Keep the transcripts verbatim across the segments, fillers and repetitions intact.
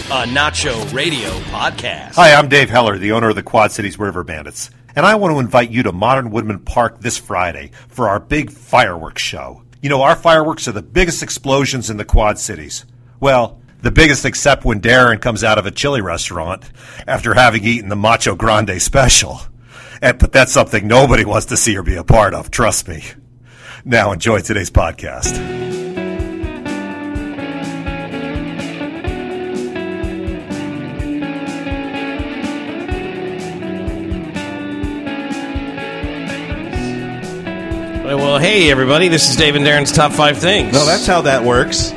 a Nacho Radio podcast. Hi, I'm Dave Heller, the owner of the Quad Cities River Bandits, and I want to invite you to Modern Woodman Park this Friday for our big fireworks show. You know, our fireworks are the biggest explosions in the Quad Cities. Well, the biggest except when Darren comes out of a chili restaurant after having eaten the Macho Grande special. And, but that's something nobody wants to see or be a part of, trust me. Now enjoy today's podcast. Well, hey, everybody. This is Dave and Darren's Top five Things. No, that's how that works.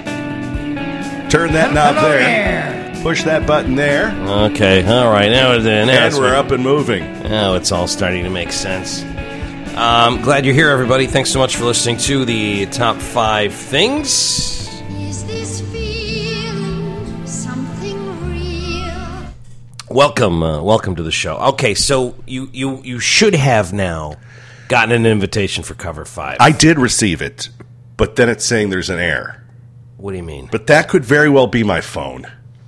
Turn that knob Hello there. there. Push that button there. Okay, all right. Now, now and we're up and moving. Now it's all starting to make sense. Um, glad you're here, everybody. Thanks so much for listening to the Top five Things. Is this feeling something real? Welcome, uh, welcome to the show. Okay, so you, you, you should have now gotten an invitation for Cover five. I did receive it, but then it's saying there's an error. What do you mean? But that could very well be my phone.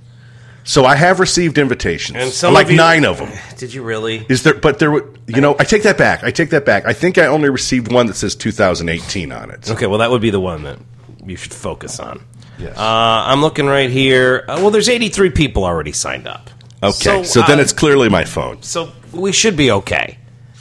So I have received invitations, And some like of you- nine of them. Did you really? Is there? But there would, you know, I take that back. I take that back. I think I only received one that says two thousand eighteen on it. Okay, well, that would be the one that you should focus on. Yes. Uh, I'm looking right here. Uh, well, there's eighty-three people already signed up. Okay, so, then uh, it's clearly my phone. So we should be okay.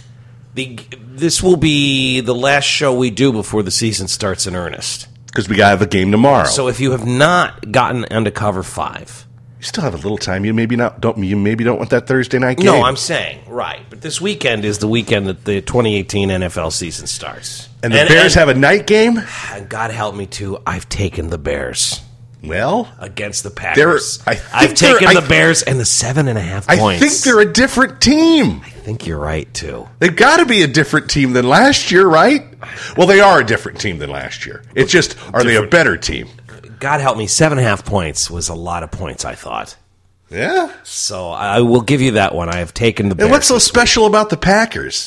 The This will be the last show we do before the season starts in earnest. Because we got to have a game tomorrow. So if you have not gotten onto Cover five... You still have a little time. You maybe not don't you maybe don't want that Thursday night game. No, I'm saying, right. But this weekend is the weekend that the twenty eighteen N F L season starts. And the Bears have a night game? And God help me, too, I've taken the Bears Well, against the Packers. I think I've they're- taken I- the Bears and the seven and a half I points. think they're a different team. I think you're right, too. They've got to be a different team than last year, right? Well, they are a different team than last year. It's just, are they a better team? God help me, seven and a half points was a lot of points, I thought. Yeah. So I will give you that one. I have taken the Bears. And what's so this week. special about the Packers?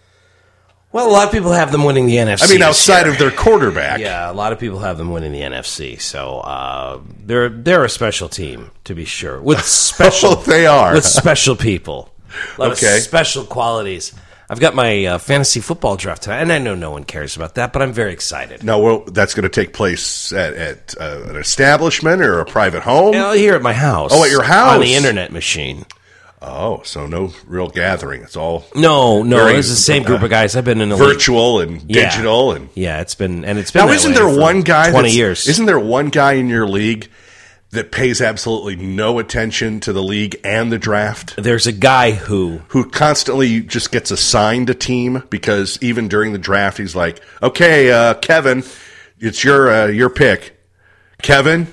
Well, a lot of people have them winning the N F C. I mean, this outside year. of their quarterback. Yeah, a lot of people have them winning the N F C. So uh, they're they're a special team, to be sure, with special. Oh, they are. With special people. A lot Okay. of special qualities. I've got my uh, fantasy football draft tonight, and I know no one cares about that, but I'm very excited. No, well, that's going to take place at, at uh, an establishment or a private home? You know, here at my house. Oh, at your house. On the internet machine. Oh, so no real gathering. It's all No, no, Very, it's the same group uh, of guys. I've been in the league. virtual and Yeah. digital. and Yeah, it's been, and it's been Now, that isn't way there for one guy twenty that's- years. Isn't there one guy in your league that pays absolutely no attention to the league and the draft? There's a guy who Who constantly just gets assigned a team because even during the draft, he's like, "Okay, uh, Kevin, it's your uh, your pick, Kevin."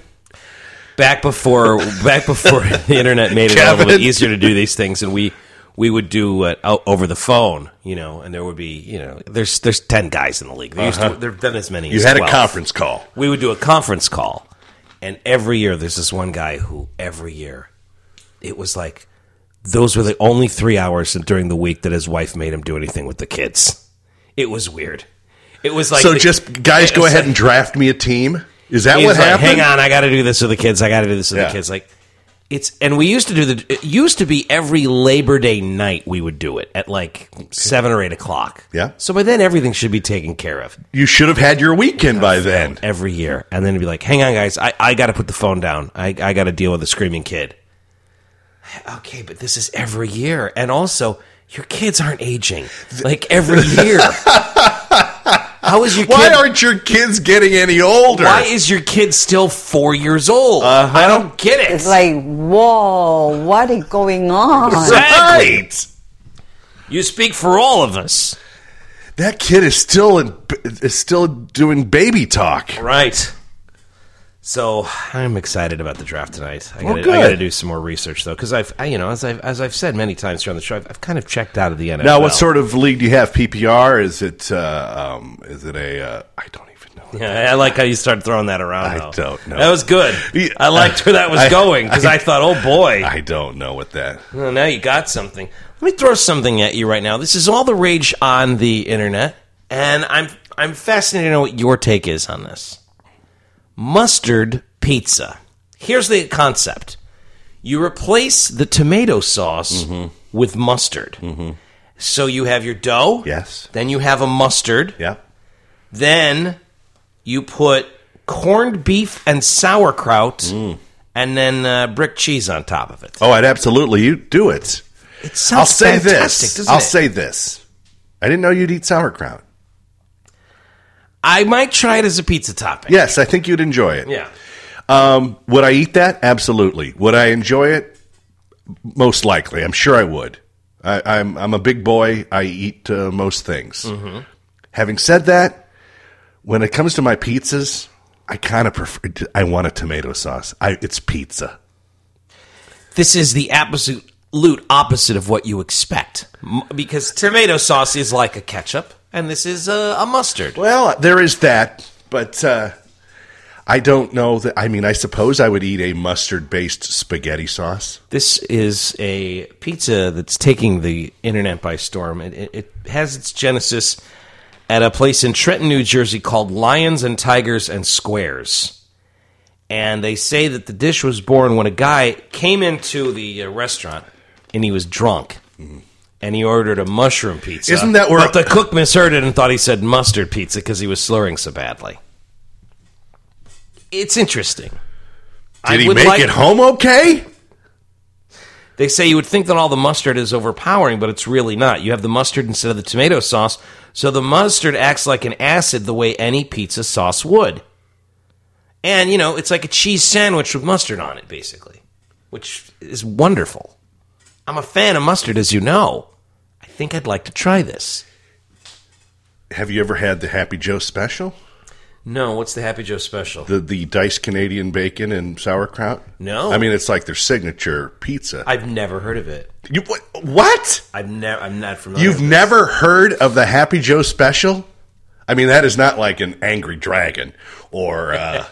back before back before the internet made it a little Kevin. bit easier to do these things, and we we would do it out over the phone, you know, and there would be, you know, there's there's ten guys in the league. There used to, there've been as many. You as had twelve. a conference call. We would do a conference call, and every year there's this one guy who every year it was like those were the only three hours during the week that his wife made him do anything with the kids. It was weird. It was like So the- just guys, it go was ahead like- and draft me a team. Is that He what was like, happened? hang on, I got to do this with the kids. I got to do this with Yeah. the kids. Like it's, and we used to do the. It used to be every Labor Day night we would do it at like seven or eight o'clock. Yeah. So by then everything should be taken care of You should have had your weekend by then. every year, and then it'd be like, hang on, guys, I, I got to put the phone down. I I got to deal with a screaming kid. Okay, but this is every year, and also your kids aren't aging like every year. How is your Why kid? aren't your kids getting any older? Why is your kid still four years old? Uh-huh. I don't get it. It's like, whoa, what is going on? Exactly. Right. You speak for all of us. That kid is still in, is still doing baby talk. Right. So I'm excited about the draft tonight. I Well, got good. to do some more research though, because I've, I, you know, as I've as I've said many times during the show, I've, I've kind of checked out of the N F L. Now, what sort of league do you have? P P R? Is it? Uh, um, is it a? Uh, I don't even know. Yeah, I like how you started throwing that around. I though. don't know. That was good. Yeah. I liked where that was I- going because I, I- thought, oh boy, I don't know what that. well, now you got something. Let me throw something at you right now. This is all the rage on the internet, and I'm I'm fascinated to know what your take is on this. Mustard pizza. Here's the concept. You replace the tomato sauce Mm-hmm. with mustard. Mm-hmm. So you have your dough. Yes. Then you have a mustard. Yeah. Then you put corned beef and sauerkraut, Mm. and then uh, brick cheese on top of it. Oh, I'd absolutely you do it. It sounds I'll say fantastic, this. doesn't I'll it? say this. I didn't know you'd eat sauerkraut. I might try it as a pizza topping. Yes, I think you'd enjoy it. Yeah. Um, would I eat that? Absolutely. Would I enjoy it? Most likely. I'm sure I would. I, I'm I'm a big boy. I eat uh, most things. Mm-hmm. Having said that, when it comes to my pizzas, I kind of prefer. I want a tomato sauce. I, it's pizza. This is the absolute opposite of what you expect. M- Because tomato sauce is like a ketchup, and this is a, a mustard. Well, there is that, but uh, I don't know that. I mean, I suppose I would eat a mustard-based spaghetti sauce. This is a pizza that's taking the internet by storm. It, it, it has its genesis at a place in Trenton, New Jersey called Lions and Tigers and Squares. And they say that the dish was born when a guy came into the uh, restaurant and he was drunk. And he ordered a mushroom pizza. Isn't that where- But the cook misheard it and thought he said mustard pizza because he was slurring so badly. It's interesting. Did I he would make like- it home okay? They say you would think that all the mustard is overpowering, but it's really not. You have the mustard instead of the tomato sauce, so the mustard acts like an acid the way any pizza sauce would. And, you know, it's like a cheese sandwich with mustard on it, basically, which is wonderful. I'm a fan of mustard, as you know. I think I'd like to try this. Have you ever had the Happy Joe special? No, what's the Happy Joe special? The the diced Canadian bacon and sauerkraut? No. I mean, it's like their signature pizza. I've never heard of it. You, what? what? I've never. I'm not familiar. You've with never heard of the Happy Joe special? I mean, that is not like an Angry Dragon or uh,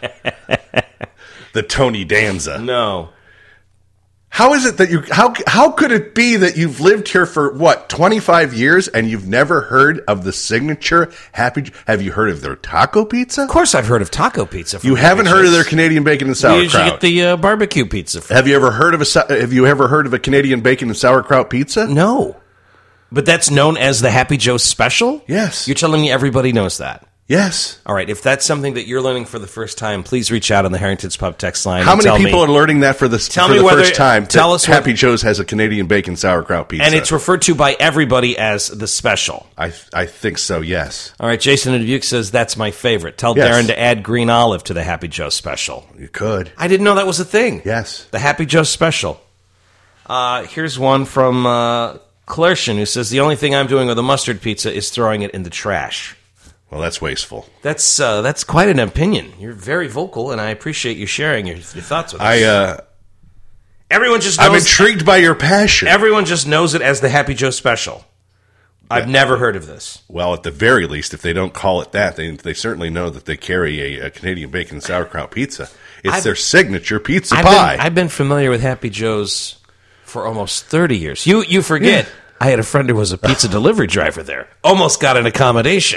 the Tony Danza. this. No. How is it that you how how could it be that you've lived here for what twenty-five years and you've never heard of the signature Happy? Have you heard of their taco pizza? Of course, I've heard of taco pizza. From You haven't Happy heard of Joe's. their Canadian bacon and We usually sauerkraut. get the uh, barbecue pizza. From Have you ever heard of a sa- Have you ever heard of a Canadian bacon and sauerkraut pizza? No. But that's known as the Happy Joe special? Yes. You're telling me everybody knows that? Yes. All right. If that's something that you're learning for the first time, please reach out on the Harrington's Pub text line. How and many tell people me. are learning that for the, Tell for me the whether- first time? tell that us what- Happy Joe's has a Canadian bacon sauerkraut pizza. And it's referred to by everybody as the special. I I think so. Yes, All right. Jason in Dubuque says that's my favorite. Tell Yes. Darren to add green olive to the Happy Joe special. you could. I didn't know that was a thing. Yes. The Happy Joe special. Uh, here's one from uh, Clertian who says the only thing I'm doing with a mustard pizza is throwing it in the trash. Well, that's wasteful. That's uh, that's quite an opinion. You're very vocal, and I appreciate you sharing your, your thoughts with us. I uh, everyone just knows, I'm intrigued by your passion. everyone just knows it as the Happy Joe special. I've never heard of this. well, at the very least, if they don't call it that, they they certainly know that they carry a, a Canadian bacon and sauerkraut pizza. It's I've- their signature pizza I've pie. been, I've been familiar with Happy Joe's for almost thirty years. You you forget. I had a friend who was a pizza delivery driver there. Almost got an accommodation.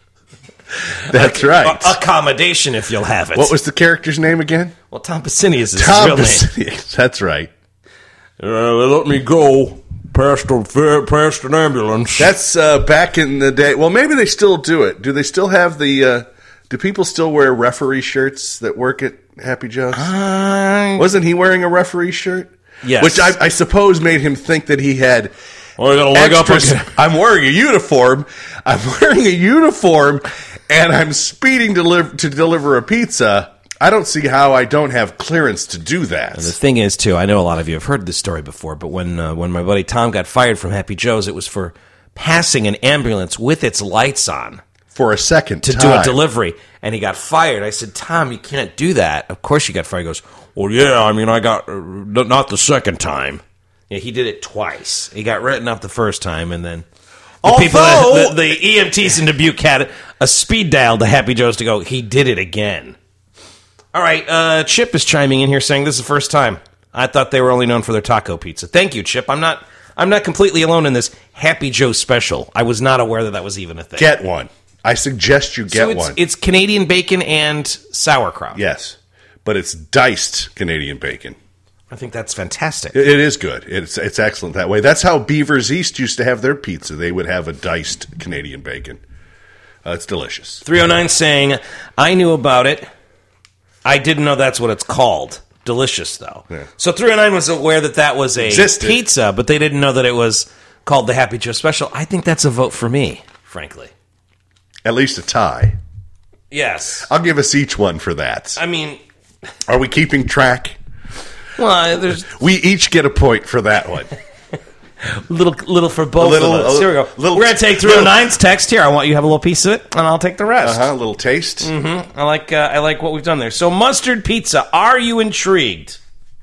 That's right. A- accommodation, if you'll have it. What was the character's name again? well, Tom Pasinius is Tom his real name. Basinius. That's right. Uh, they let me go past, a, past an ambulance. That's uh, back in the day. Well, maybe they still do it. Do they still have the? Uh, do people still wear referee shirts that work at Happy Joe's? Uh, Wasn't he wearing a referee shirt? Yes. Which I, I suppose made him think that he had. well, I got a leg up extras. again. I'm wearing a uniform. I'm wearing a uniform, and I'm speeding to, live, to deliver a pizza. I don't see how I don't have clearance to do that. The thing is, too, I know a lot of you have heard this story before, but when uh, when my buddy Tom got fired from Happy Joe's, it was for passing an ambulance with its lights on For a second to time. do a delivery, and he got fired. I said, Tom, you can't do that. Of course you got fired. He goes, well, yeah, I mean, I got, uh, not the second time. Yeah, he did it twice. He got written up the first time, and then the Although- people, that, the, the E M Ts in Dubuque had a speed dial to Happy Joe's to go, he did it again. All right, uh, Chip is chiming in here saying this is the first time. I thought they were only known for their taco pizza. Thank you, Chip. I'm not I'm not completely alone in this Happy Joe special. I was not aware that that was even a thing. Get one. I suggest you get so it's, one. it's Canadian bacon and sauerkraut. Yes, but it's diced Canadian bacon. I think that's fantastic. It, it is good. It's it's excellent that way. That's how Beaver's East used to have their pizza. They would have a diced Canadian bacon. Uh, it's delicious. three oh nine saying, I knew about it. I didn't know that's what it's called. Delicious, though. Yeah. So three oh nine was aware that that was a Existed. pizza, but they didn't know that it was called the Happy Joe Special. I think that's a vote for me, frankly. At least a tie. Yes. I'll give us each one for that. I mean, Are we keeping track? well, there's We each get a point for that one. little little for both little- of us. a Here we go. little- We're going to take three oh nine's text here. I want you to have a little piece of it, and I'll take the rest. Uh-huh, a little taste. Mm-hmm. I like uh, I like what we've done there. So mustard pizza. Are you intrigued?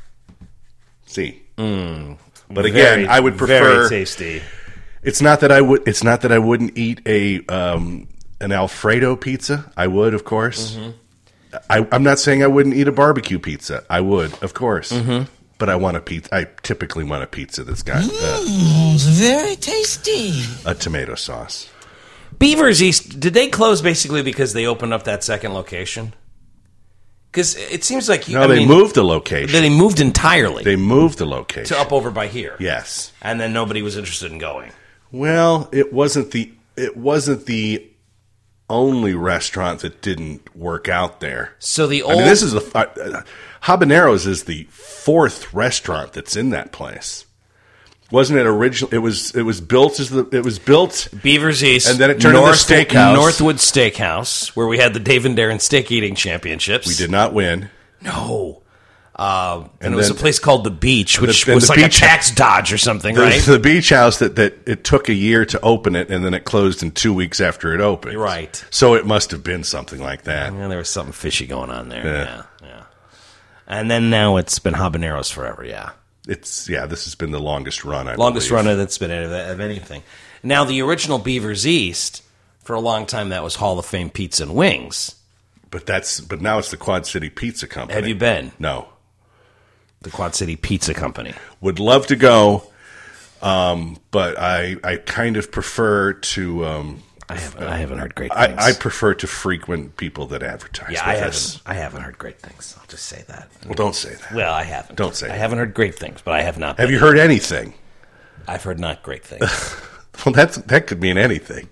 See. But again, Very, I would prefer. very tasty. It's not that I would. It's not that I wouldn't eat a um, an Alfredo pizza. I would, of course. Mm-hmm. I, I'm not saying I wouldn't eat a barbecue pizza. I would, of course. Mm-hmm. But I want a pizza. I typically want a pizza that's got uh, It's very tasty. a tomato sauce. Beaver's East, did they close basically because they opened up that second location? Because it seems like you. No, I they mean, moved the location. They moved entirely They moved the location to up over by here. Yes. And then nobody was interested in going. Well, it wasn't the it wasn't the only restaurant that didn't work out there. So the old. I mean, this is the uh, Habaneros is the fourth restaurant that's in that place. Wasn't it original? It was. It was built as the. It was built. Beaver's East, And then it turned into Steakhouse. Northwood Steakhouse, where we had the Dave and Darren Steak Eating Championships. We did not win. No. Uh, and, And it was then- a place called The Beach, which then was the like beach- a tax dodge or something, The, right? the beach house that, that it took a year to open it, and then it closed in two weeks after it opened. Right. So it must have been something like that. Yeah, there was something fishy going on there. Yeah. Yeah. yeah, And then now it's been habaneros forever. Yeah, It's yeah. This has been the longest run. I longest believe. run that's been of, of anything. Now the original Beaver's East, for a long time, that was Hall of Fame Pizza and Wings. But that's but now it's the Quad City Pizza Company. Have you been? No. The Quad City Pizza Company. Would love to go, um, but I I kind of prefer to. Um, I haven't. I haven't heard great I, things. I prefer to frequent people that advertise. yeah, with I us. haven't. I haven't heard great things. I'll just say that. Well, don't say that. Well, I haven't. Don't say I that. haven't heard great things, but I have not. Have been. you heard anything? I've heard not great things. Well, that's that could mean anything.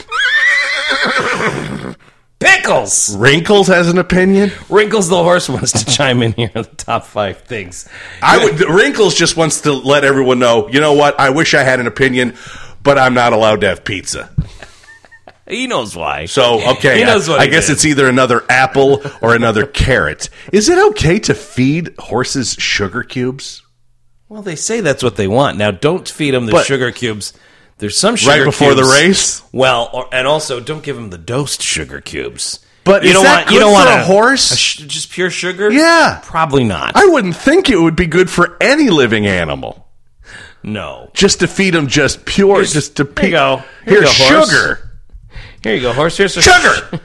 Pickles. Wrinkles has an opinion. Wrinkles the horse wants to chime in here on the top five things. I would. Wrinkles just wants to let everyone know. You know what? I wish I had an opinion, but I'm not allowed to have pizza. He knows why. So okay, He knows what I, I he guess did. it's either another apple or another carrot. Is it okay to feed horses sugar cubes Well, they say that's what they want. Now, don't feed them the But- sugar cubes. There's some sugar right before cubes. the race? Well, or, and also don't give them the dosed sugar cubes. But you is don't that want, good you don't for want a horse? sh- just pure sugar? Yeah. Probably not. I wouldn't think it would be good for any living animal. no. Just to feed them just pure, Here's- just to here pe- you go. Here you Here's go, horse. sugar. Here you go, horse. Here's a Sugar.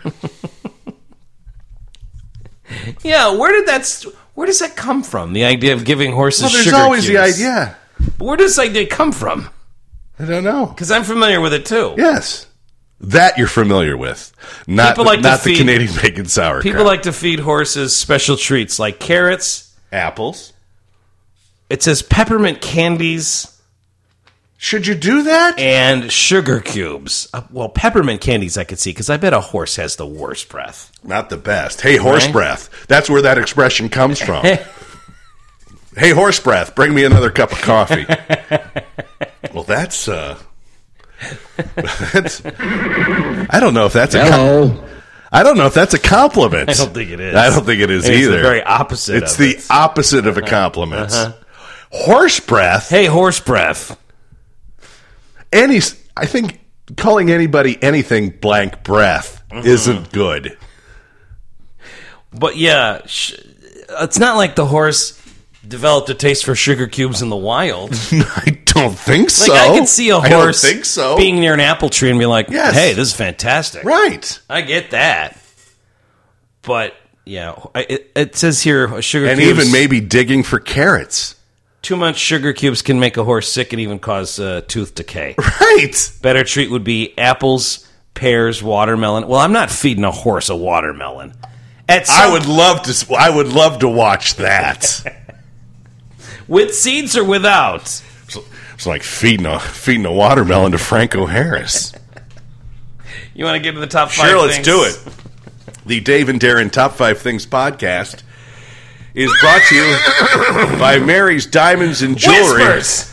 Yeah, where did that? St- where does that come from? The idea of giving horses Well, there's sugar always the cubes. idea. Where does this idea come from? I don't know. Because I'm familiar with it too. Yes, that you're familiar with. Not People like to not the feed- Canadian bacon sauerkraut. People like to feed horses special treats like carrots. apples. It says peppermint candies. Should you do that? And sugar cubes. Uh, well, peppermint candies I could see because I bet a horse has the worst breath. Not the best. Hey, horse Right? breath. That's where that expression comes from. Hey, horse breath. Bring me another cup of coffee. Well, that's uh, that's. I don't know if that's a. Com- I don't know if that's a compliment. I don't think it is. I don't think it is I think either. It's the very opposite. It's of the it. opposite of a compliment. Horse breath. Hey, horse breath. Any, I think calling anybody anything blank breath isn't good. But yeah, sh- it's not like the horse developed a taste for sugar cubes in the wild. I don't think Like so. I can see a I don't horse think so. being near an apple tree and be like, Yes. "Hey, this is fantastic." right. I get that. But yeah, it, it says here sugar And cubes. even maybe digging for carrots. Too much sugar cubes can make a horse sick and even cause uh, tooth decay. Right. Better treat would be apples, pears, watermelon. Well, I'm not feeding a horse a watermelon. At some, I would love to. I would love to watch that. With seeds or without? It's, it's like feeding a feeding a watermelon to Franco Harris. You want to get to the top five Sure, things? let's do it. The Dave and Darren Top Five Things podcast is brought to you by Mary's Diamonds and Jewelry. Whispers!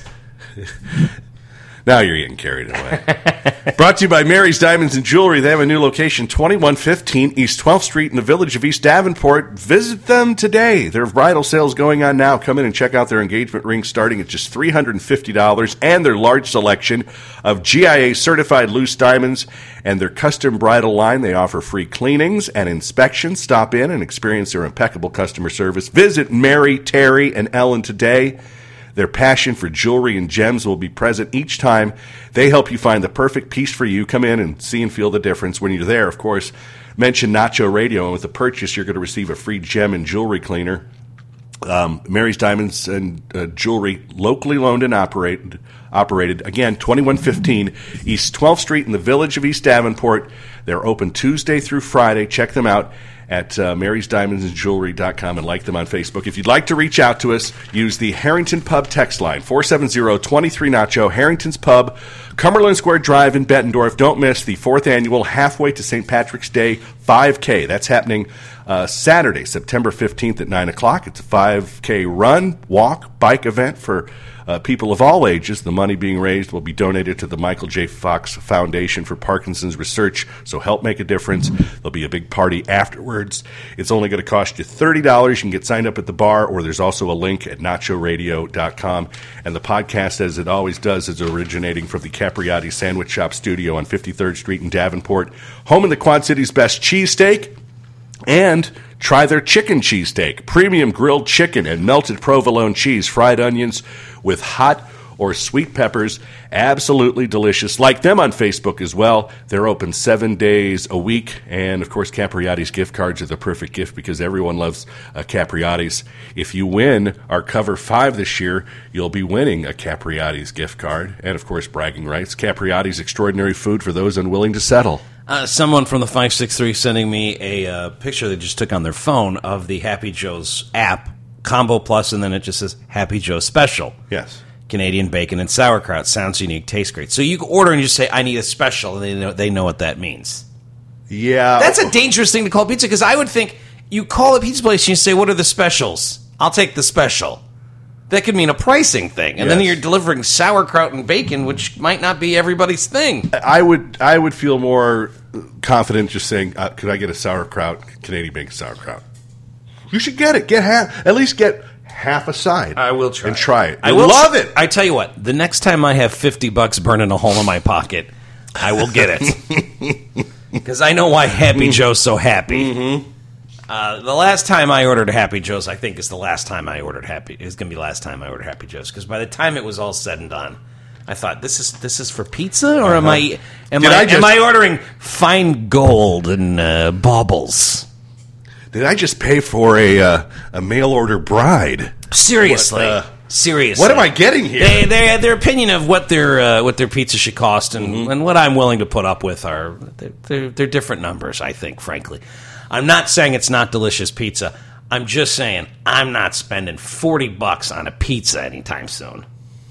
Now you're getting carried away. Brought to you by Mary's Diamonds and Jewelry. They have a new location, twenty-one fifteen East twelfth Street in the village of East Davenport. Visit them today. Their bridal sales going on now. Come in and check out their engagement rings starting at just three hundred fifty dollars and their large selection of G I A-certified loose diamonds and their custom bridal line. They offer free cleanings and inspections. Stop in and experience their impeccable customer service. Visit Mary, Terry, and Ellen today. Their passion for jewelry and gems will be present each time. They help you find the perfect piece for you. Come in and see and feel the difference. When you're there, of course, mention Nacho Radio, and with the purchase, you're going to receive a free gem and jewelry cleaner. Um, Mary's Diamonds and uh, Jewelry, locally owned and operated. Operated again, twenty-one fifteen East twelfth Street in the village of East Davenport. They're open Tuesday through Friday. Check them out at uh, marys diamonds and jewelry dot com and like them on Facebook. If you'd like to reach out to us, use the Harrington Pub text line, four seven zero, two three, Nacho, Harrington's Pub, Cumberland Square Drive in Bettendorf. Don't miss the fourth annual Halfway to Saint Patrick's Day five K. That's happening uh, Saturday, September fifteenth at nine o'clock. It's a five K run, walk, bike event for Uh, people of all ages. The money being raised will be donated to the Michael J. Fox Foundation for Parkinson's Research, so help make a difference. There'll be a big party afterwards. It's only going to cost you thirty dollars. You can get signed up at the bar, or there's also a link at nacho radio dot com. And the podcast, as it always does, is originating from the Capriati Sandwich Shop studio on fifty-third Street in Davenport, home of the Quad City's best cheesesteak. And try their chicken cheesesteak, premium grilled chicken and melted provolone cheese, fried onions with hot or sweet peppers. Absolutely delicious. Like them on Facebook as well. They're open seven days a week. And, of course, Capriati's gift cards are the perfect gift because everyone loves uh, Capriati's. If you win our Cover five this year, you'll be winning a Capriati's gift card. And, of course, bragging rights. Capriati's extraordinary food for those unwilling to settle. Uh, someone from the five six three sending me a uh, picture they just took on their phone of the Happy Joe's app, Combo Plus, and then it just says Happy Joe Special. Yes. Canadian bacon and sauerkraut. Sounds unique, tastes great. So you order and you say, I need a special, and they know, they know what that means. Yeah. That's a dangerous thing to call pizza, because I would think you call a pizza place and you say, what are the specials? I'll take the special. That could mean a pricing thing. And Yes. then you're delivering sauerkraut and bacon, which might not be everybody's thing. I would I would feel more confident just saying, uh, could I get a sauerkraut, Canadian bacon sauerkraut? You should get it. Get half. At least get half a side. I will try And try it. I You'll will love it. I tell you what, the next time I have fifty bucks burning a hole in my pocket, I will get it. Because I know why Happy Joe's so happy. Mm-hmm. Uh, the last time I ordered a Happy Joe's, I think, is the last time I ordered Happy. It's going to be the last time I ordered Happy Joe's, because by the time it was all said and done, I thought, this is this is for pizza, or am I am Did I, I just- am I ordering fine gold and uh, baubles? Did I just pay for a uh, a mail order bride? Seriously, What, uh, seriously, What am I getting here? They, they, their opinion of what their uh, what their pizza should cost and, Mm-hmm. and what I'm willing to put up with are they're, they're, they're different numbers. I think, frankly, I'm not saying it's not delicious pizza. I'm just saying I'm not spending forty bucks on a pizza anytime soon.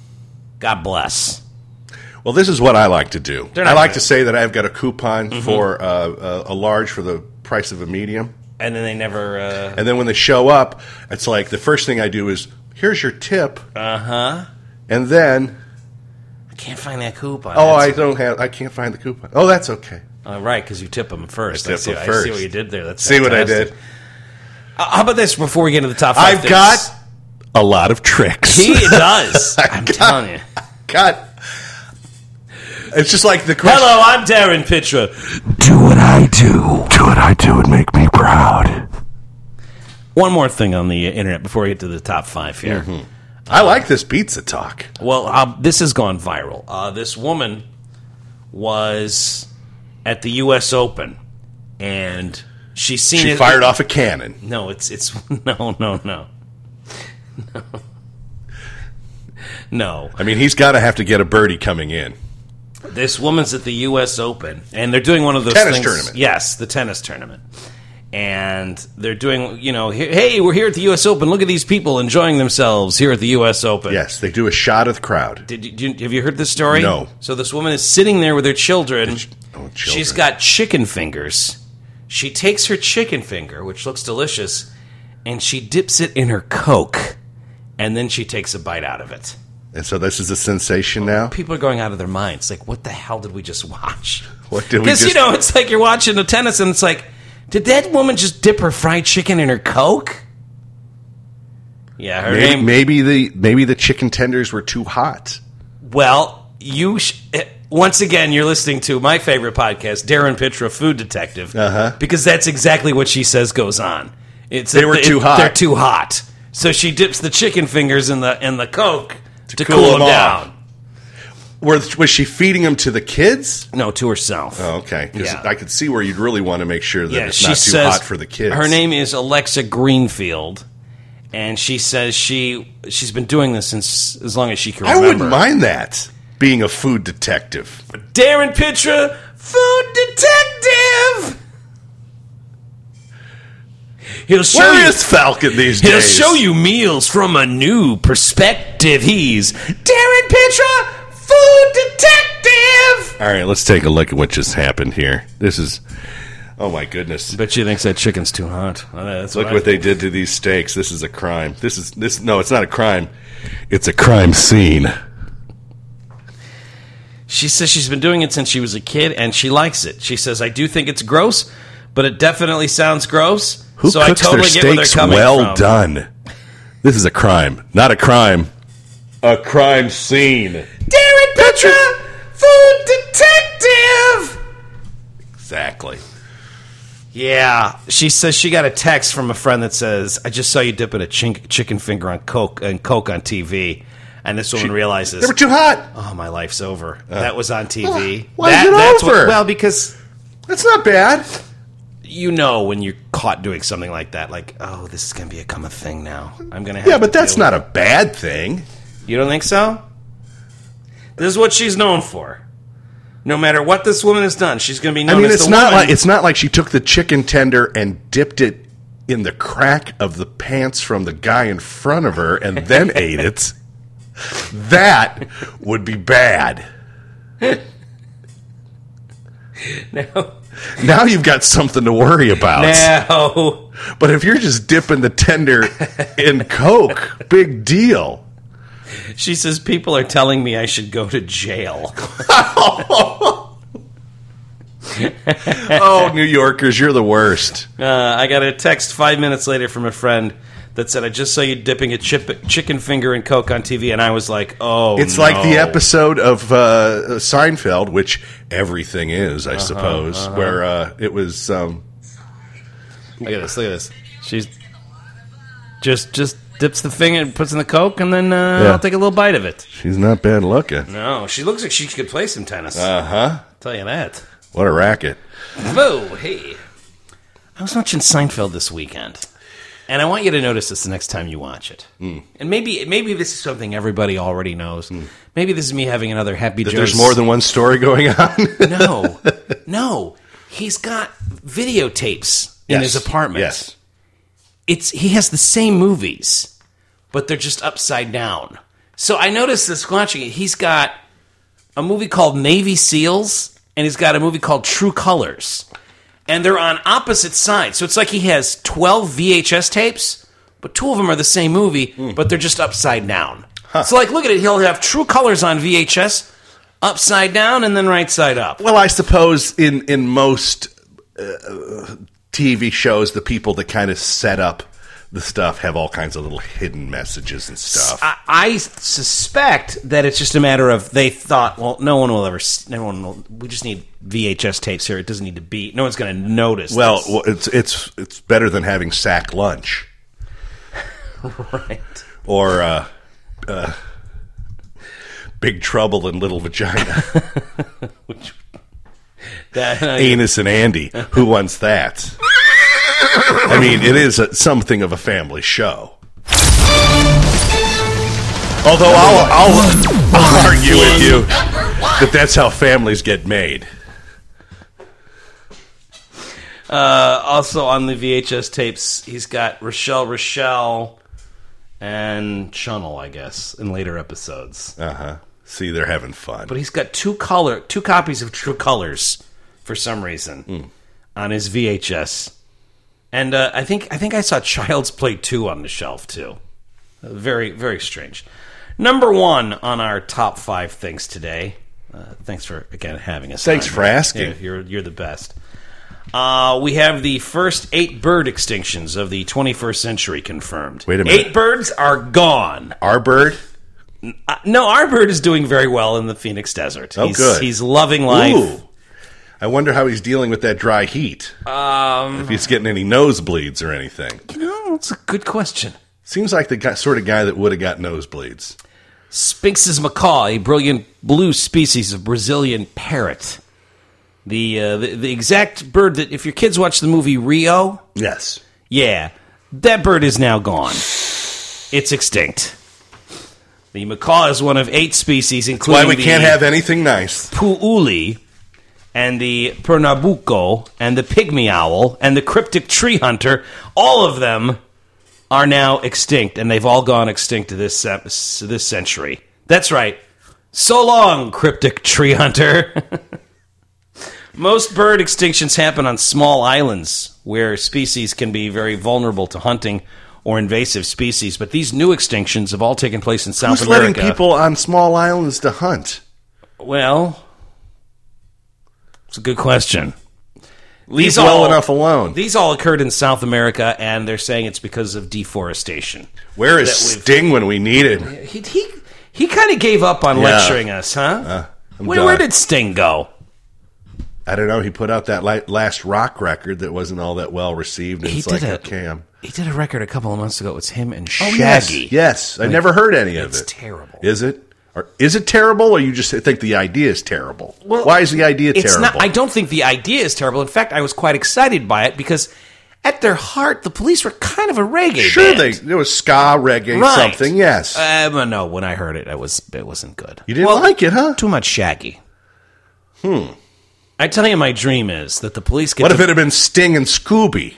God bless. Well, this is what I like to do. They're I not like good. to say that I've got a coupon for uh, a, a large for the price of a medium. And then they never. Uh And then when they show up, it's like the first thing I do is, here's your tip. huh. And then, I can't find that coupon. oh, I That's- don't have, I can't find the coupon. Oh, that's okay. uh, right, because you tip them first. I tip see, them I first. see what you did there. That's See what I fantastic. did? Uh, how about this before we get into the top five I've things? got a lot of tricks. He does. I'm got- telling you. Got. It's just like the question. Hello, I'm Darren Pitra. Do what I do. Do what I do and make me proud. One more thing on the internet before we get to the top five here. Mm-hmm. I like this pizza talk. Well, uh, this has gone viral. Uh, this woman was at the U S Open, and she's seen She it. fired off a cannon. No, it's it's no, no, no, no, no. I mean, he's got to have to get a birdie coming in. This woman's at the U S Open, and they're doing one of those Tennis things. tournament. Yes, the tennis tournament. And they're doing, you know, hey, we're here at the U S Open. Look at these people enjoying themselves here at the U S Open. Yes, they do a shot of the crowd. Did you, did you, have you heard this story? No. So this woman is sitting there with her children. Ch- oh, children. She's got chicken fingers. She takes her chicken finger, which looks delicious, and she dips it in her Coke, and then she takes a bite out of it. And so this is a sensation now? People are going out of their minds. Like, what the hell did we just watch? What did we Because, just... you know, it's like you're watching the tennis, and it's like, did that woman just dip her fried chicken in her Coke? Yeah, her maybe, name... Maybe the, maybe the chicken tenders were too hot. Well, you... Sh- once again, you're listening to my favorite podcast, Darren Pitra, Food Detective, Uh-huh. because that's exactly what she says goes on. It's They were it- too hot. They're too hot. So she dips the chicken fingers in the in the Coke to, To cool, cool them them down. Were, was she feeding them to the kids? No, to herself. Oh, okay. Because Yeah. I could see where you'd really want to make sure that Yeah, it's she not too says hot for the kids. her name is Alexa Greenfield, and she says she she's been doing this since as long as she can I remember. wouldn't mind that, being a food detective. Darren Pitra, Food Detective. He'll show Where you. is Falcon these He'll days? show you meals from a new perspective. He's Darren Pitra, Food Detective. All right, let's take a look at what just happened here. This is, oh my goodness. Bet she thinks that chicken's too hot. Uh, That's Look I what they think. did to these steaks. This is a crime. This is this. No, it's not a crime. It's a crime scene. She says she's been doing it since she was a kid, and she likes it. She says, I do think it's gross, but it definitely sounds gross. Who so cooks I totally their get where they're steaks coming well from. done? This is a crime, not a crime. A crime scene. Darren Pitra, Food Detective. Exactly. Yeah, she says she got a text from a friend that says, I just saw you dipping a chink- chicken finger on Coke and Coke on T V. And this woman She- realizes, They were too hot. oh, my life's over. that was on T V. Why that, is it that's over? What, well, because That's not bad. you know when you're caught doing something like that, like, oh, this is going to become a thing now. I'm going to have Yeah, to but that's deal not with a bad thing. it. You don't think so? This is what she's known for. No matter what this woman has done, she's going to be known I mean, as it's the not woman. like it's not like she took the chicken tender and dipped it in the crack of the pants from the guy in front of her and then ate it. That would be bad. No. Now you've got something to worry about. No. But if you're just dipping the tender in Coke, big deal. She says, people are telling me I should go to jail. Oh, New Yorkers, you're the worst. Uh, I got a text five minutes later from a friend that said, I just saw you dipping a chip, chicken finger in Coke on T V, and I was like, oh, It's no. like the episode of uh, Seinfeld, which everything is, I suppose, where uh, it was... Um, Look at this, look at this. She's just just dips the finger and puts in the Coke, and then uh, Yeah. I'll take a little bite of it. she's not bad looking. No, she looks like she could play some tennis. Uh-huh. tell you that. What a racket. Whoa, hey. I was watching Seinfeld this weekend, and I want you to notice this the next time you watch it. Mm. And maybe maybe this is something everybody already knows. Mm. Maybe this is me having another Happy That Joe's. there's more than one story going on? No, no. He's got videotapes in Yes. his apartment. Yes. It's he has the same movies, but they're just upside down. So I noticed this watching it. He's got a movie called Navy SEALs, and he's got a movie called True Colors. And they're on opposite sides. So it's like he has twelve V H S tapes, but two of them are the same movie, but they're just upside down. So, like, look at it. He'll have True Colors on V H S, upside down, and then right side up. Well, I suppose in, in most uh, T V shows, the people that kind of set up the stuff have all kinds of little hidden messages and stuff. I, I suspect that it's just a matter of they thought, well, no one will ever, s- no one will, we just need V H S tapes here. It doesn't need to be, no one's going to notice well, this. well, it's it's it's better than having sack lunch Right. or uh, uh, Big Trouble in Little Vagina. That, uh, Anus and Andy. Who wants that? I mean, it is a, something of a family show. Although I'll, I'll, I'll argue with you that that's how families get made. Uh, also on the V H S tapes, he's got Rochelle Rochelle and Chunnel, I guess, in later episodes. Uh-huh. See, they're having fun. But he's got two color, two copies of True Colors for some reason Mm. on his V H S. And uh, I think I think I saw Child's Play two on the shelf, too. Uh, very, very strange. Number one on our top five things today. Uh, thanks for, again, having us. Thanks on. for asking. Yeah, you're, you're the best. Uh, we have the first eight bird extinctions of the twenty-first century confirmed. Wait a minute. Eight birds are gone. Our bird? Uh, no, our bird is doing very well in the Phoenix Desert. Oh, he's, good. He's loving life. Ooh. I wonder how he's dealing with that dry heat. Um, if he's getting any nosebleeds or anything. You know, that's a good question. Seems like the guy, sort of guy that would have got nosebleeds. Sphinx's macaw, a brilliant blue species of Brazilian parrot. The, uh, the the exact bird that, if your kids watch the movie Rio, Yes. yeah, that bird is now gone. It's extinct. The macaw is one of eight species, including Why we the can't have anything nice. pu'uli, and the pernambuco, and the pygmy owl, and the cryptic tree hunter. All of them are now extinct, and they've all gone extinct this this century. That's right. So long, cryptic tree hunter. Most bird extinctions happen on small islands where species can be very vulnerable to hunting or invasive species, but these new extinctions have all taken place in South Who's America. letting people on small islands to hunt? Well, it's a good question. Leave These well all- enough alone. These all occurred in South America, and they're saying it's because of deforestation. Where is that we've- Sting when we need it? He he, he kind of gave up on Yeah. lecturing us, huh? Uh, I'm where, where done. did Sting go? I don't know. He put out that li- last rock record that wasn't all that well received. And He it's did like, a- okay, I'm... He did a record a couple of months ago. It was him and Oh, Shaggy. yes, yes. I never heard any of It's it. terrible. Is it? Or is it terrible, or you just think the idea is terrible? Well, Why is the idea It's terrible? not. I don't think the idea is terrible. In fact, I was quite excited by it because, at their heart, the Police were kind of a reggae sure, band. they there was ska, reggae, Right. something. Yes, Uh, well, no, when I heard it, it was it wasn't good. you didn't Well, like it, huh? Too much Shaggy. Hmm. I tell you, my dream is that the police get. What to, if it had been Sting and Scooby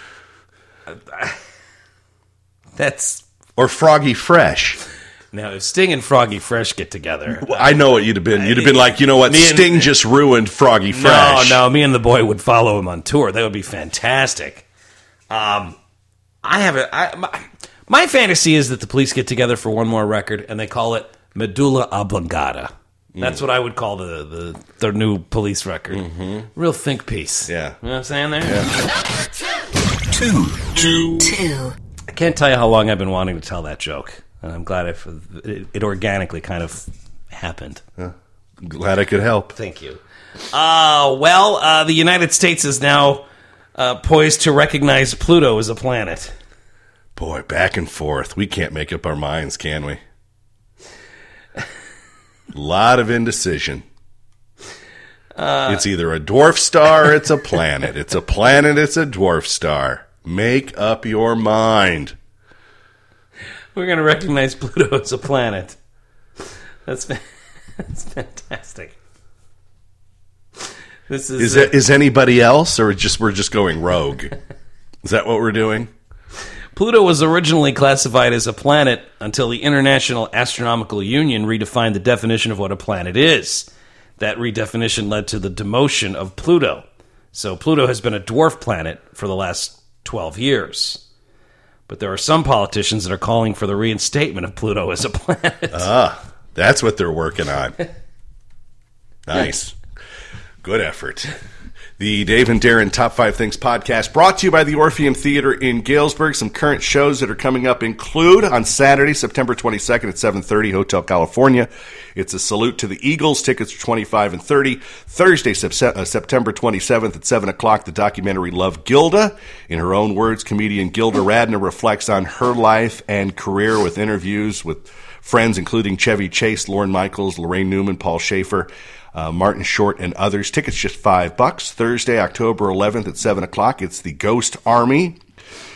That's or Froggy Fresh? now if Sting and Froggy Fresh get together. Well, I know what you'd have been. You'd have been like, you know what? Me and- Sting just ruined Froggy No, Fresh. no, me and the boy would follow him on tour. That would be fantastic. Um, I have a I, my, my fantasy is that the Police get together for one more record and they call it Medulla Oblongata. That's what I would call the the their new Police record. Real think piece. Yeah. You know what I'm saying there? Two. Two. Two. I can't tell you how long I've been wanting to tell that joke. And I'm glad it, it, it organically kind of happened. Glad I could help. Thank you. Uh, well, uh, the United States is now uh, poised to recognize Pluto as a planet. Boy, back and forth. We can't make up our minds, can we? Lot of indecision. Uh, it's either a dwarf star or it's a planet. It's a planet, it's a dwarf star. Make up your mind. We're going to recognize Pluto as a planet. That's, fa- that's fantastic. This is, Is, it, is anybody else, or just we're just going rogue? Is that what we're doing? Pluto was originally classified as a planet until the International Astronomical Union redefined the definition of what a planet is. That redefinition led to the demotion of Pluto. So Pluto has been a dwarf planet for the last twelve years. But there are some politicians that are calling for the reinstatement of Pluto as a planet. Ah, that's what they're working on. Nice. Good effort. The Dave and Darren Top five Things podcast brought to you by the Orpheum Theater in Galesburg. Some current shows that are coming up include on Saturday, September twenty-second at seven thirty, Hotel California. It's a salute to the Eagles. Tickets are twenty-five and thirty. Thursday, Sep- uh, September twenty-seventh at seven o'clock, the documentary Love Gilda. In her own words, comedian Gilda Radner reflects on her life and career with interviews with friends including Chevy Chase, Lorne Michaels, Lorraine Newman, Paul Schaefer, Uh, Martin Short, and others. Tickets just five bucks. Thursday, October eleventh at seven o'clock. It's the Ghost Army.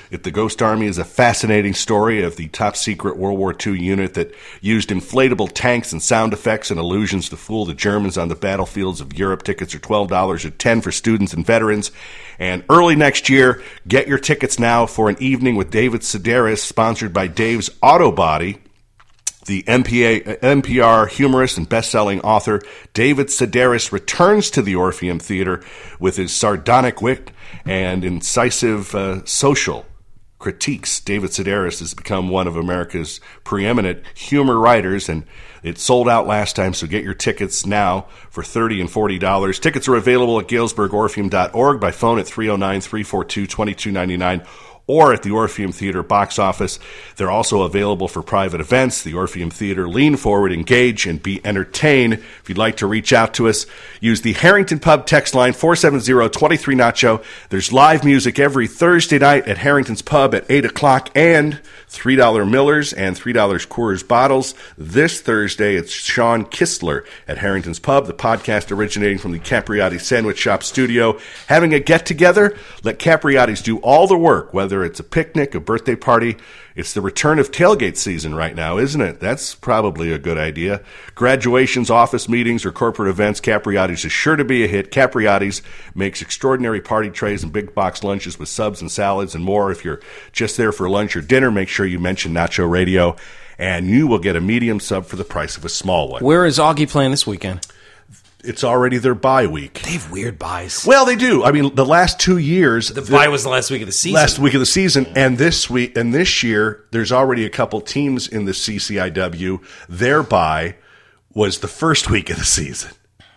It, the Ghost Army is a fascinating story of the top-secret World War Two unit that used inflatable tanks and sound effects and illusions to fool the Germans on the battlefields of Europe. Tickets are twelve dollars or ten dollars for students and veterans. And early next year, get your tickets now for an evening with David Sedaris, sponsored by Dave's Auto Body. The M P A, N P R humorist and best-selling author David Sedaris returns to the Orpheum Theater with his sardonic wit and incisive uh, social critiques. David Sedaris has become one of America's preeminent humor writers, and it sold out last time, so get your tickets now for thirty dollars and forty dollars. Tickets are available at galesburg orpheum dot org, by phone at three oh nine, three four two, two two nine nine, or at the Orpheum Theater box office. They're also available for private events. The Orpheum Theater. Lean forward, engage, and be entertained. If you'd like to reach out to us, use the Harrington Pub text line four seven zero, two three, nacho. There's live music every Thursday night at Harrington's Pub at eight o'clock, and three dollar Millers and three dollar Coors bottles. This Thursday, it's Sean Kistler at Harrington's Pub, the podcast originating from the Capriati Sandwich Shop studio. Having a get-together? Let Capriati's do all the work, whether it's a picnic, a birthday party. It's the return of tailgate season right now, isn't it? That's probably a good idea. Graduations, office meetings, or corporate events, Capriati's is sure to be a hit. Capriati's makes extraordinary party trays and big box lunches with subs and salads and more. If you're just there for lunch or dinner, make sure you mention Nacho Radio, and you will get a medium sub for the price of a small one. Where is Augie playing this weekend? It's already their bye week. They have weird buys. Well, they do. I mean, the last two years, The bye was the last week of the season. last week of the season, and this week and this year, there's already a couple teams in the C C I W. Their bye was the first week of the season,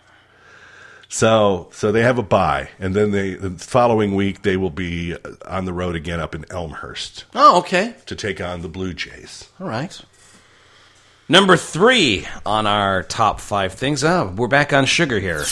so so they have a bye, and then they the following week they will be on the road again up in Elmhurst Oh, okay. to take on the Blue Jays. All right. Number three on our top five things. Oh, we're back on sugar here.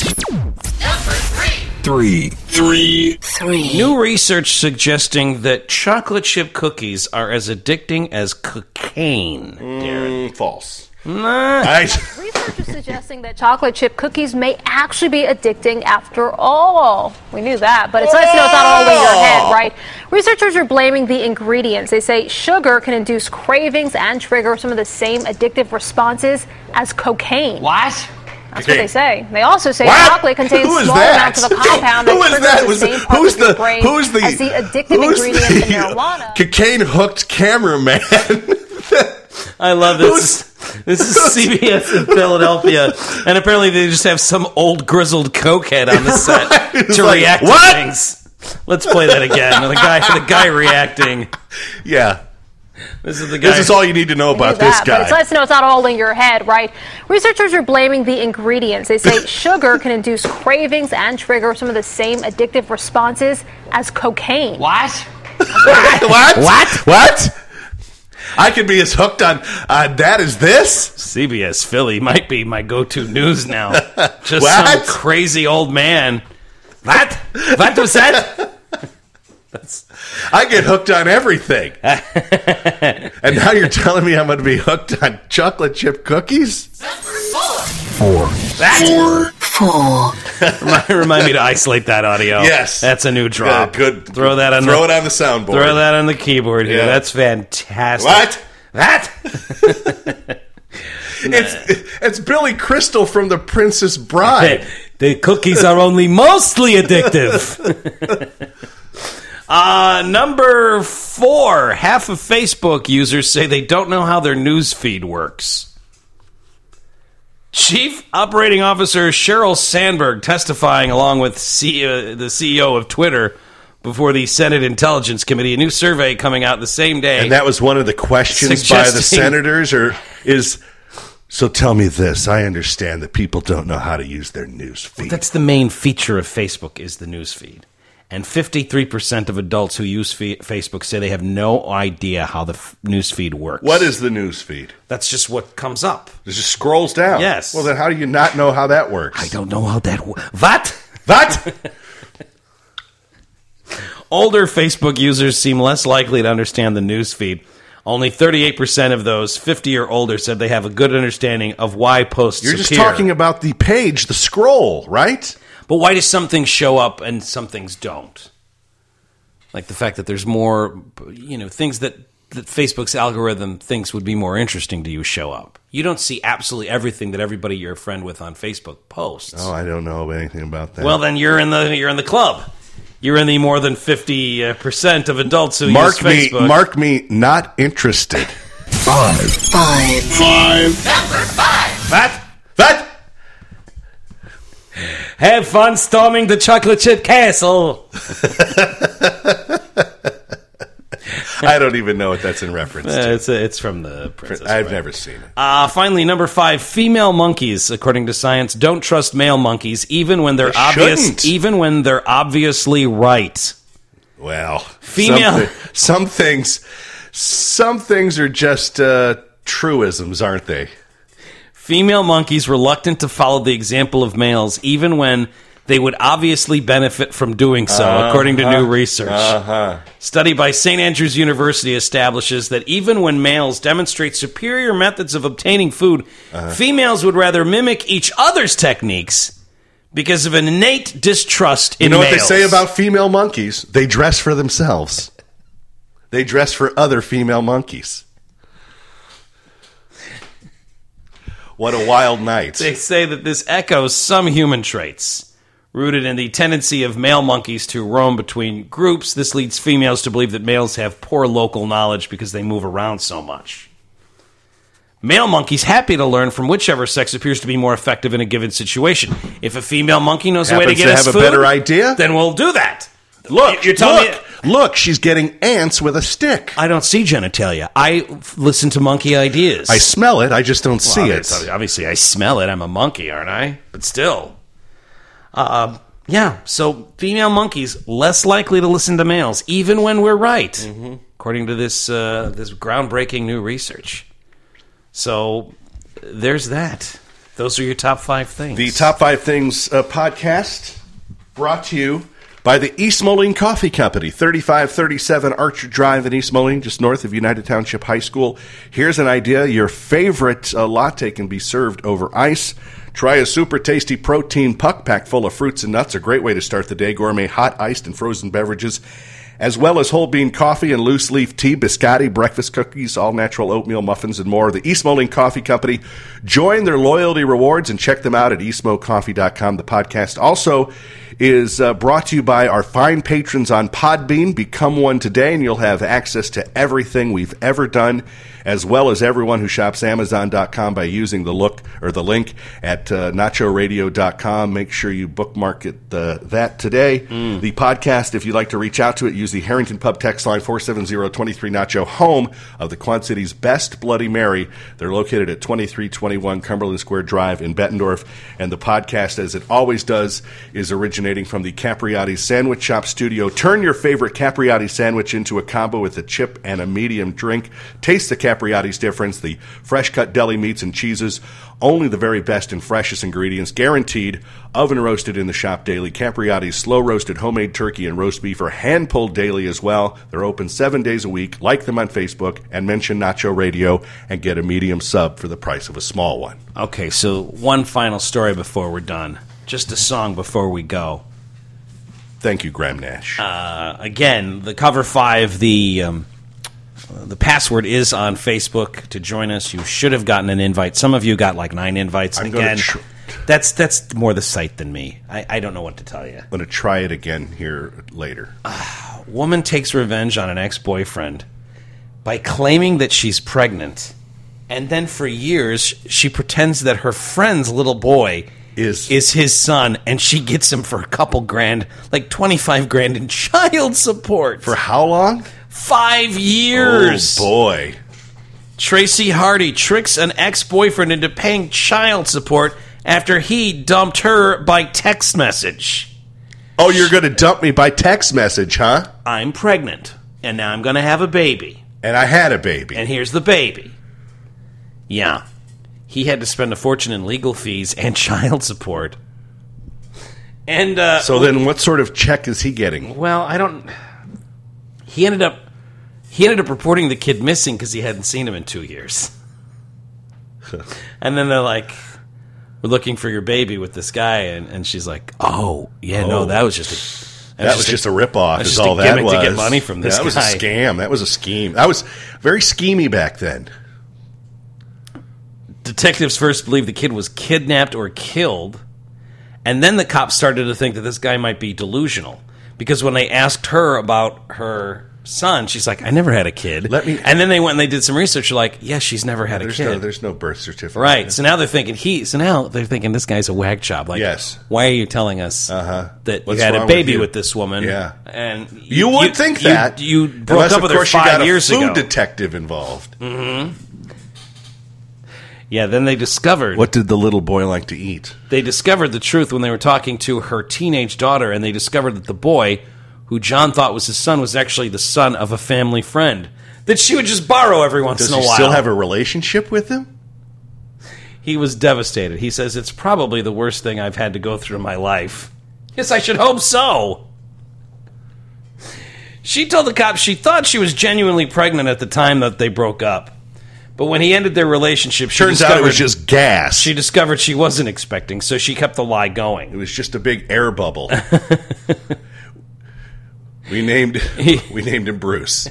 Three. Three. Three. New research suggesting that chocolate chip cookies are as addicting as cocaine. Mm, false. Nah. I, Research is suggesting that chocolate chip cookies may actually be addicting after all. We knew that, but it's nice to know it's not all in your head, right? Researchers are blaming the ingredients. They say sugar can induce cravings and trigger some of the same addictive responses as cocaine. What? That's what they say. They also say What? chocolate contains Who is small that? amounts of a compound that Who is triggers that? the Was same it- parts who's of your the- brain who's the- as the addictive who's ingredient the- in marijuana. cocaine hooked cameraman. I love this. This is C B S in Philadelphia, and apparently they just have some old grizzled cokehead on the set It's to like, react what? to things. Let's play that again. The guy, the guy reacting. Yeah. This is the guy. This is all you need to know We knew about this that, But it's guy. nice to know it's not all in your head, right? Researchers are blaming the ingredients. They say sugar can induce cravings and trigger some of the same addictive responses as cocaine. What? What? What? What? I could be as hooked on uh, that as this? C B S Philly might be my go-to news now. Just What? some crazy old man. What? What was that? I get hooked on everything. And now you're telling me I'm going to be hooked on chocolate chip cookies? Four. That? Four. Remind, remind me to isolate that audio. Yes. That's a new drop. Good. good. Throw that on Throw the, it on the soundboard. Throw that on the keyboard here. Yeah. That's fantastic. What? That? It's it's Billy Crystal from The Princess Bride. The cookies are only mostly addictive. uh, number four. Half of Facebook users say they don't know how their news feed works. Chief Operating Officer Sheryl Sandberg testifying along with C- uh, the C E O of Twitter before the Senate Intelligence Committee. A new survey coming out the same day. And that was one of the questions by the Suggesting- senators, or is... So tell me this. I understand that people don't know how to use their news feed. That's the main feature of Facebook is the news feed. And fifty-three percent of adults who use fe- Facebook say they have no idea how the f- news feed works. What is the news feed? That's just what comes up. It just scrolls down. Yes. Well, then how do you not know how that works? I don't know how that works. What? What? Older Facebook users seem less likely to understand the news feed. Only thirty-eight percent of those fifty or older said they have a good understanding of why posts You're just appear. talking about the page, the scroll, right? But why do some things show up and some things don't? Like the fact that there's more, you know, things that, that Facebook's algorithm thinks would be more interesting to you show up. You don't see absolutely everything that everybody you're a friend with on Facebook posts. Oh, I don't know anything about that. Well, then you're in the you're in the club. You're in the more than fifty percent of adults who mark use me, Facebook. Mark me not interested. Five. Five. Five. Number five. That That. have fun storming the chocolate chip castle. I don't even know what that's in reference Uh, to. it's it's from the Princess I've Bride. never seen it. Uh, finally, number five: female monkeys, according to science, don't trust male monkeys, even when they're They obvious, shouldn't. even when they're obviously right. Well, Female- Some, thi- some things, some things are just uh, truisms, aren't they? Female monkeys reluctant to follow the example of males, even when they would obviously benefit from doing so, Uh-huh. according to new research. Uh-huh. Study by Saint Andrews University establishes that even when males demonstrate superior methods of obtaining food, Uh-huh. females would rather mimic each other's techniques because of an innate distrust in You know males. what they say about female monkeys? They dress for themselves. They dress for other female monkeys. What a wild night. They say that this echoes some human traits. Rooted in the tendency of male monkeys to roam between groups, this leads females to believe that males have poor local knowledge because they move around so much. Male monkeys happy to learn from whichever sex appears to be more effective in a given situation. If a female monkey knows a way to Happens get to us have a food, better idea? then we'll do that. Look, You're telling look, look, she's getting ants with a stick. I don't see genitalia. I f- listen to monkey ideas. I smell it, I just don't see Well, it. it's- Obviously, I smell it. I'm a monkey, aren't I? But still. Uh, yeah, so female monkeys less likely to listen to males, even when we're right, Mm-hmm. according to this uh, this groundbreaking new research. So there's that. Those are your top five things. The Top Five Things uh, podcast brought to you by the East Moline Coffee Company, thirty-five thirty-seven Archer Drive in East Moline, just north of United Township High School. Here's an idea. Your favorite uh, latte can be served over ice. Try a super tasty protein puck pack full of fruits and nuts, a great way to start the day. Gourmet hot, iced, and frozen beverages, as well as whole bean coffee and loose leaf tea, biscotti, breakfast cookies, all natural oatmeal muffins, and more. The East Moline Coffee Company. Join their loyalty rewards and check them out at east mo coffee dot com. The podcast also is uh, brought to you by our fine patrons on Podbean. Become one today, and you'll have access to everything we've ever done, as well as everyone who shops amazon dot com by using the look or the link at uh, nacho radio dot com. Make sure you bookmark it, uh, that today. Mm. The podcast, if you'd like to reach out to it, use the Harrington Pub text line four seven zero two three Nacho, home of the Quad City's best Bloody Mary. They're located at twenty-three twenty-one Cumberland Square Drive in Bettendorf. And the podcast, as it always does, is originating from the Capriati Sandwich Shop studio. Turn your favorite Capriati sandwich into a combo with a chip and a medium drink. Taste the Capriati's difference, the fresh-cut deli meats and cheeses, only the very best and freshest ingredients, guaranteed, oven-roasted in the shop daily. Capriati's slow-roasted homemade turkey and roast beef are hand-pulled daily as well. They're open seven days a week. Like them on Facebook and mention Nacho Radio and get a medium sub for the price of a small one. Okay, so one final story before we're done. Just a song before we go. Thank you, Graham Nash. Uh, again, the cover five, the um, the password is on Facebook to join us. You should have gotten an invite. Some of you got like nine invites. And I'm gonna again, tr- that's that's more the site than me. I, I don't know what to tell you. I'm going to try it again here later. Woman takes revenge on an ex-boyfriend by claiming that she's pregnant, and then for years she pretends that her friend's little boy Is is his son, and she gets him for a couple grand, like twenty-five grand in child support. For how long? Five years. Oh, boy. Tracy Hardy tricks an ex-boyfriend into paying child support after he dumped her by text message. Oh, you're going to dump me by text message, huh? I'm pregnant, and now I'm going to have a baby. And I had a baby. And here's the baby. Yeah. He had to spend a fortune in legal fees and child support. And, uh... So then what sort of check is he getting? Well, I don't... He ended up... He ended up reporting the kid missing because he hadn't seen him in two years. And then they're like, we're looking for your baby with this guy. And, and she's like, oh, yeah, no, Oh. that was just a... That was just a ripoff. That's Is just a all that gimmick was. to get money from this That was a guy. scam. That was a scheme. That was very schemy back then. Detectives first believed the kid was kidnapped or killed, and then the cops started to think that this guy might be delusional. Because when they asked her about her son, she's like, I never had a kid. Let me- and then they went and they did some research. They're like, yeah, she's never had a There's kid. no, there's no birth certificate. Right. So now they're thinking he. So now they're thinking this guy's a wag job. Like, Yes. why are you telling us Uh-huh. that What's you had wrong a with baby you? with, this woman? Yeah. And You would think you- that. you, broke Unless, up of with her course, you five got a years food ago. detective involved. Yeah. Then they discovered What did the little boy like to eat? they discovered the truth when they were talking to her teenage daughter, and they discovered that the boy, who John thought was his son, was actually the son of a family friend that she would just borrow every once Does in a he while. still have a relationship with him? He was devastated. He says, it's probably the worst thing I've had to go through in my life. Yes, I should hope so. She told the cops she thought she was genuinely pregnant at the time that they broke up. But when he ended their relationship, she Turns discovered, out it was just gas. she discovered she wasn't expecting, so she kept the lie It going. was just a big air bubble. we named we named him Bruce.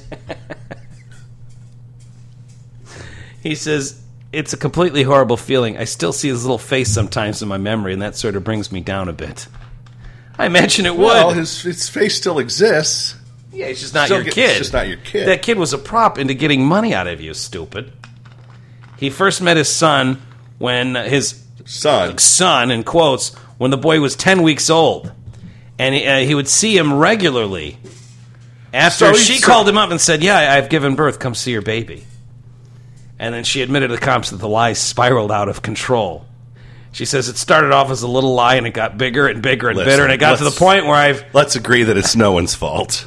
He says, it's a completely horrible feeling. I still see his little face sometimes in my memory, and that sort of brings me down a bit. I imagine it would. Well, his his face still exists. Yeah, he's just not Still your get- kid. it's just not your kid. That kid was a prop into getting money out of you, stupid. He first met his son when his Son. son, in quotes, when the boy was ten weeks old. And he, uh, he would see him regularly. After So he- she so- called him up and said, yeah, I- I've given birth, come see your baby. And then she admitted to the cops that the lie spiraled out of control. She says it started off as a little lie and it got bigger and bigger and Listen, bigger, and it got to the let's- point where I've... Let's agree that it's no one's fault.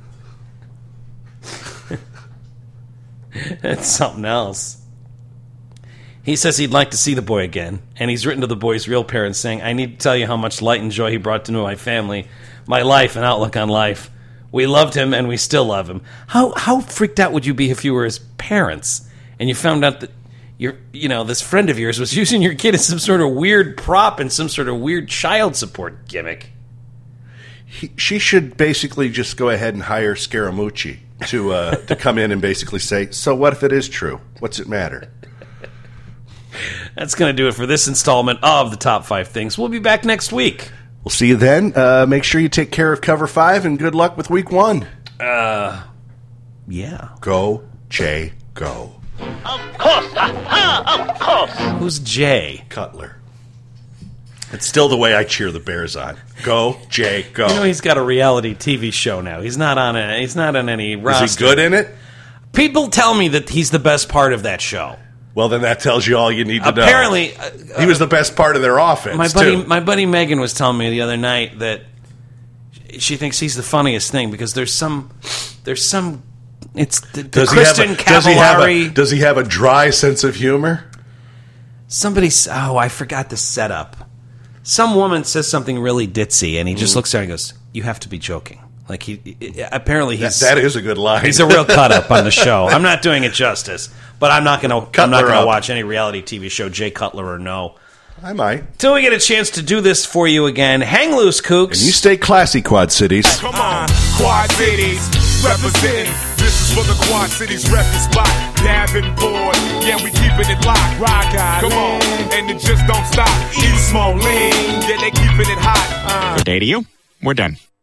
It's something else. He says he'd like to see the boy again, and he's written to the boy's real parents saying, I need to tell you how much light and joy he brought into my family, my life and outlook on life. We loved him, and we still love him. How how freaked out would you be if you were his parents, and you found out that your you know this friend of yours was using your kid as some sort of weird prop and some sort of weird child support gimmick? He, she should basically just go ahead and hire Scaramucci to uh, to come in and basically say, so what if it is true? What's it matter? That's going to do it for this installment of the Top five Things. We'll be back next week. We'll see you then. Uh, make sure you take care of Cover five, and good luck with Week one. Yeah. Go, Jay, go. Who's Jay? Cutler. It's still the way I cheer the Bears on. Go, Jay, go. You know he's got a reality T V show now. He's not on a, he's not on any roster. Is he good in it? People tell me that he's the best part of that show. Well, then that tells you all you need to know. Apparently, uh, He was the best part of their offense, my buddy too. my buddy Megan was telling me the other night that she thinks he's the funniest thing because there's some there's some it's the, the does, he Kristen have a, does, he have Cavallari. a, does he have a dry sense of humor? Somebody s- oh I forgot the setup. Some woman says something really ditzy, and he just looks at her and goes, "You have to be joking." Like he, he apparently he's That, that is a good line. he's a real cut up on the show. I'm not doing it justice, but I'm not going to. I'm not Cutler going to up. watch any reality T V show, Jay Cutler or no. I might. Till we get a chance to do this for you again, hang loose, kooks. And you stay classy, Quad Cities. Come on, Quad Cities, representing. This is for the Quad Cities record spot. Davenport, yeah, we keeping it locked. Rock out, come on, and it just don't stop. East Moline, yeah, they keeping it hot. Uh. Good day to you. We're done.